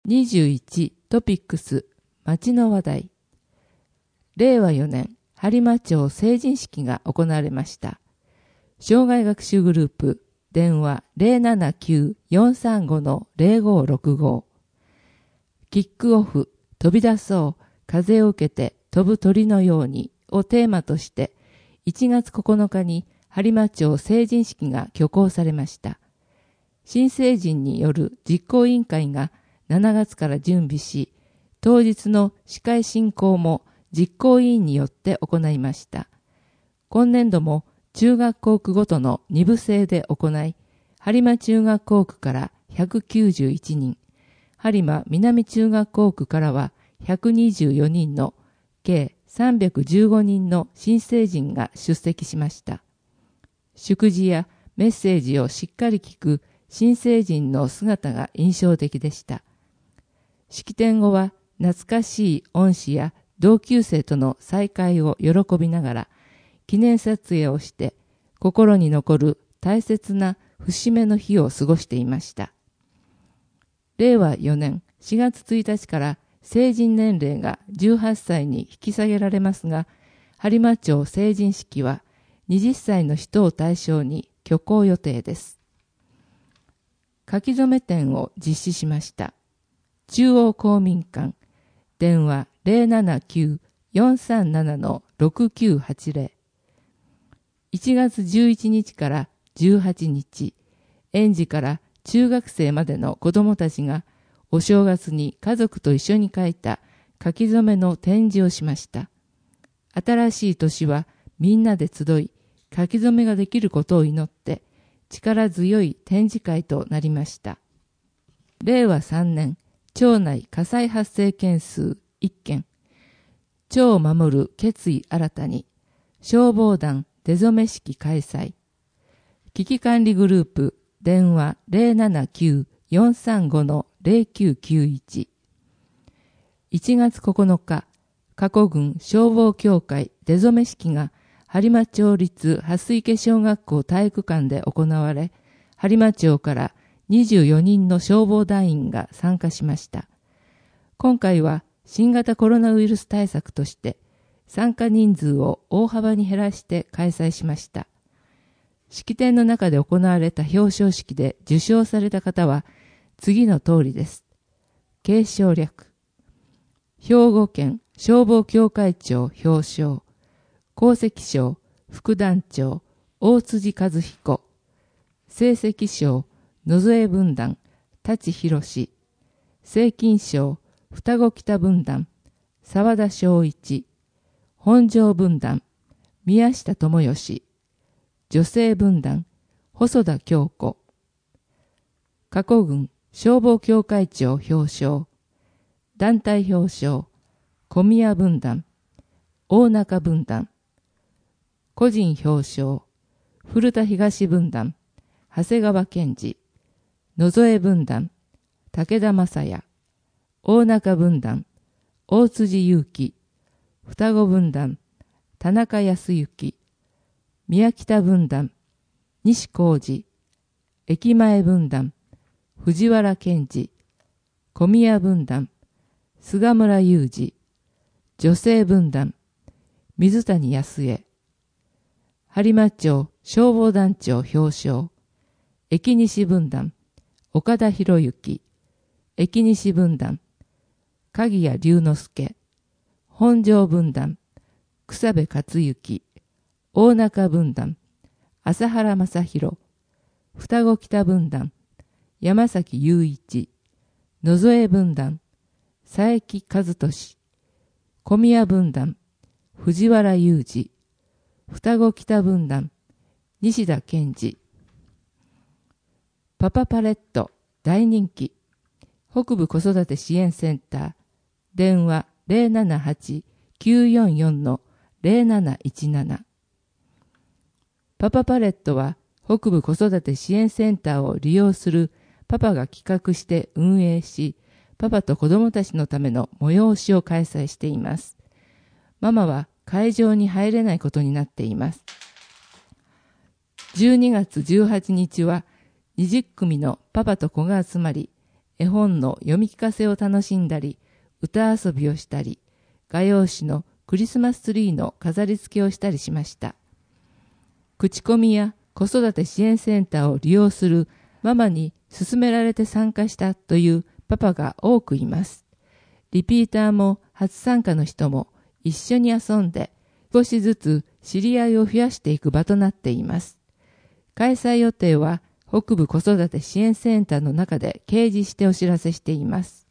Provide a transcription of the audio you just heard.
21トピックス町の話題。令和4年播磨町成人式が行われました。障害学習グループ電話 079-435-0565 キックオフ飛び出そう風を受けて飛ぶ鳥のようにをテーマとして1月9日に播磨町成人式が挙行されました。新成人による実行委員会が7月から準備し、当日の司会進行も実行委員によって行いました。今年度も中学校区ごとの2部制で行い、播磨中学校区から191人、播磨南中学校区からは124人の計315人の新成人が出席しました。祝辞やメッセージをしっかり聞く新成人の姿が印象的でした。式典後は懐かしい恩師や同級生との再会を喜びながら記念撮影をして心に残る大切な節目の日を過ごしていました。令和4年4月1日から成人年齢が18歳に引き下げられますが、播磨町成人式は20歳の人を対象に挙行予定です。書き初め展を実施しました。中央公民館電話 079-437-6980 1月11日から18日、園児から中学生までの子どもたちがお正月に家族と一緒に書いた書き初めの展示をしました。新しい年はみんなで集い、書き初めができることを祈って力強い展示会となりました。令和3年町内火災発生件数1件、町を守る決意新たに、消防団出初め式開催、危機管理グループ電話 079-435-0991 1月9日、加古郡消防協会出初め式が播磨町立蓮池小学校体育館で行われ、播磨町から24人の消防団員が参加しました。今回は新型コロナウイルス対策として参加人数を大幅に減らして開催しました。式典の中で行われた表彰式で受賞された方は次の通りです。継承略。兵庫県消防協会長表彰。功績賞副団長大辻和彦。成績賞野添分団舘ひろし。正金賞双子北分団沢田正一。本庄分団宮下智義。女性分団細田京子。加古郡消防協会長表彰。団体表彰小宮分団大中分団。個人表彰古田東分団長谷川健二。野添分団武田正也。大中分団大辻祐樹。双子分団田中康之。宮北分団西浩二。駅前分団藤原健二。小宮分団菅村雄二。女性分団水谷康江。播磨町消防団長表彰。駅西分団岡田博之。駅西分団鍵谷龍之介。本庄分団草部克之。大中分団朝原正宏。双子北分団山崎雄一。野添分団佐伯和俊。小宮分団藤原雄二。双子北分団西田健二。パパパレット大人気。北部子育て支援センター電話 078-944-0717。パパパレットは北部子育て支援センターを利用するパパが企画して運営し、パパと子どもたちのための催しを開催しています。ママは会場に入れないことになっています。12月18日は20組のパパと子が集まり、 絵本の読み聞かせを楽しんだり、歌遊びをしたり、画用紙のクリスマスツリーの飾り付けをしたりしました。口コミや子育て支援センターを利用するママに勧められて参加したというパパが多くいます。リピーターも初参加の人も一緒に遊んで少しずつ知り合いを増やしていく場となっています。開催予定は北部子育て支援センターの中で掲示してお知らせしています。